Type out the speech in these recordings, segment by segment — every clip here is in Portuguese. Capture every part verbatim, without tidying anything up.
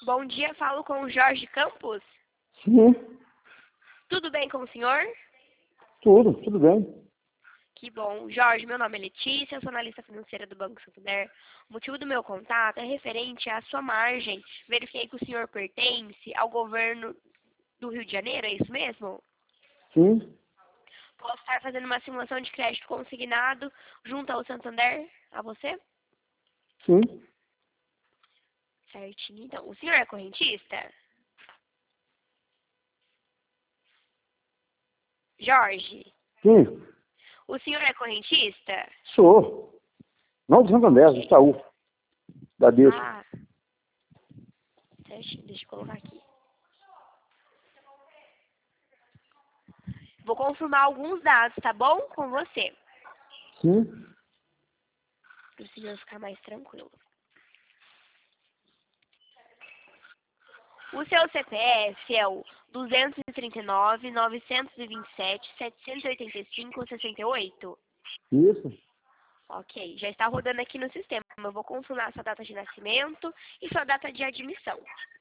Bom dia, falo com o Jorge Campos. Sim, Tudo bem com o senhor? tudo, tudo bem. Que bom. Jorge, meu nome é Letícia, eu sou analista financeira do Banco Santander. O motivo do meu contato é referente à sua margem. Verifiquei que o senhor pertence ao governo do Rio de Janeiro, é isso mesmo? Sim, Posso estar fazendo uma simulação de crédito consignado junto ao Santander, a você? sim, Certinho. Então, o senhor é correntista? Jorge, sim, o senhor é correntista? sou. Não de Santander, de Itaú, da Deixa. Ah, certinho. Deixa eu colocar aqui. Vou confirmar alguns dados, tá bom? Com você, Sim, para o senhor ficar mais tranquilo. O seu C P F é o duzentos e trinta e nove, novecentos e vinte e sete, setecentos e oitenta e cinco, sessenta e oito. isso. Ok, já está rodando aqui no sistema. Eu vou confirmar sua data de nascimento e sua data de admissão.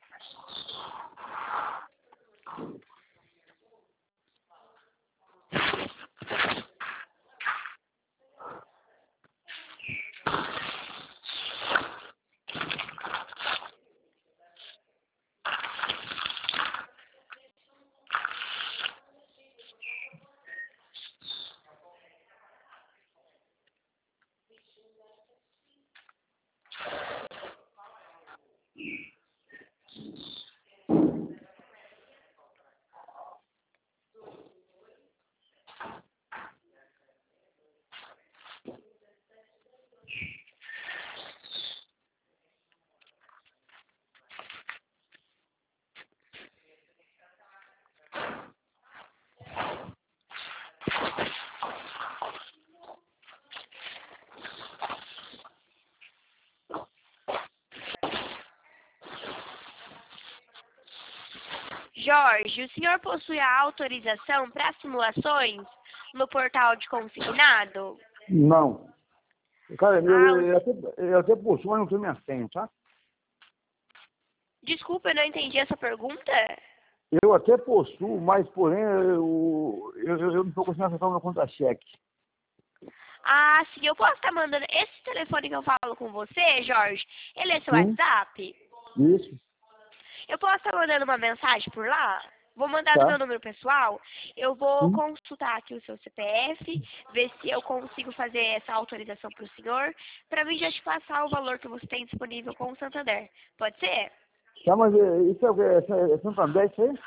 Jorge, o senhor possui a autorização para simulações no portal de consignado? Não. Cara, eu, Ah, eu, o- eu até, eu até possuo, mas não tenho minha senha, tá? desculpa, eu não entendi essa pergunta. Eu até possuo, mas porém eu, eu, eu eu não estou conseguindo acessar o meu conta-cheque. Ah, sim, eu posso estar mandando. Esse telefone que eu falo com você, Jorge, ele é seu Sim, WhatsApp? isso, Eu posso estar mandando uma mensagem por lá? Vou mandar do tá? meu número pessoal. Eu vou Sim. consultar aqui o seu C P F, ver se eu consigo fazer essa autorização para o senhor, para mim já te passar o valor que você tem disponível com o Santander. Pode ser? Tá, mas é, isso é o que? É, é Santander, isso aí?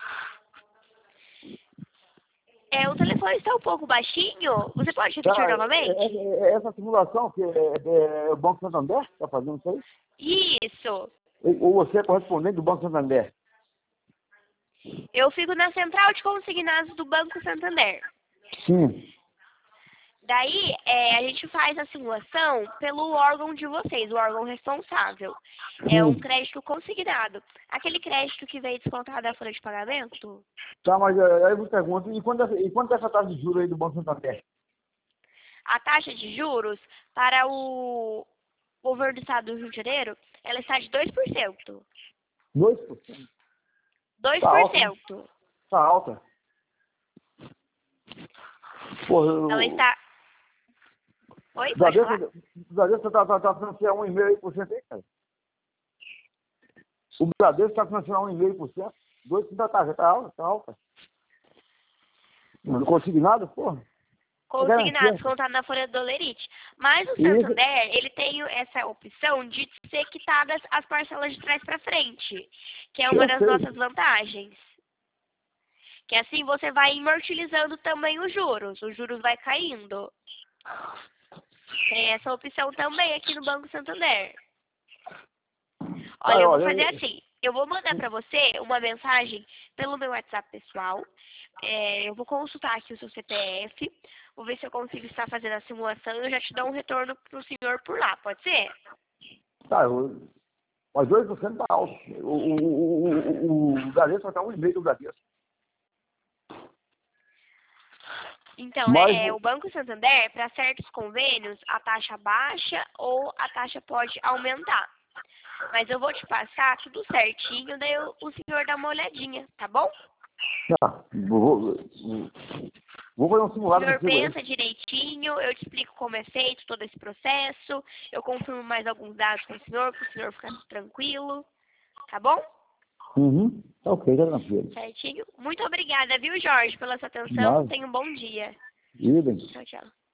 É, o telefone está um pouco baixinho. Você pode repetir Tá, é, novamente? é- é essa simulação que é, é, é o Banco Santander está fazendo isso aí? Isso. Ou, ou você é correspondente do Banco Santander? Eu fico na central de consignados do Banco Santander. Sim. Daí, é, a gente faz a simulação pelo órgão de vocês, o órgão responsável. É um Sim. crédito consignado. Aquele crédito que veio descontado da folha de pagamento, Tá, mas é, aí eu me pergunto, e quanto, é, e quanto é essa taxa de juros aí do Banco Santander? a taxa de juros para o governo do estado do Rio de Janeiro, ela está de dois por cento. dois por cento. dois Tá por alta, né? cento. Tá alta. Pô, Ela eu, está... Oi, o pode falar? Bradesco, o Bradesco tá, tá, tá financiando um vírgula cinco por cento aí, cara. O Bradesco está financiando um vírgula cinco por cento. dois por cento da taxa, tá alta, tá alta. Não consigo nada, porra. É Consignado, garantia. descontado na folha do Dolerite. Mas o Isso, Santander, ele tem essa opção de ser quitadas as parcelas de trás para frente, que é uma eu das sei. nossas vantagens. Que assim você vai amortizando também os juros, os juros vai caindo. Tem essa opção também aqui no Banco Santander. Olha, Cara, eu vou olha, fazer eu- assim, eu vou mandar para você uma mensagem pelo meu WhatsApp pessoal. É, eu vou consultar aqui o seu C P F, vou ver se eu consigo estar fazendo a simulação e eu já te dou um retorno pro senhor por lá, pode ser? tá, eu, mas dois por cento tá alto. O, o, o, o, o Bradesco só tá um vírgula cinco do Bradesco. Então, Mas, é, é, o Banco Santander, para certos convênios, a taxa baixa ou a taxa pode aumentar. Mas eu vou te passar tudo certinho, daí o, o senhor dá uma olhadinha, tá bom? Tá, vou, vou, vou fazer um O simulado senhor contigo aí. pensa direitinho, eu te explico como é feito todo esse processo, eu confirmo mais alguns dados com o senhor, para o senhor ficar tranquilo, tá bom? Uhum, tá ok, tá tranquilo. Certinho? Muito obrigada, viu, Jorge, pela sua atenção. Nada. Tenha um bom dia. Idem. Tchau, tchau.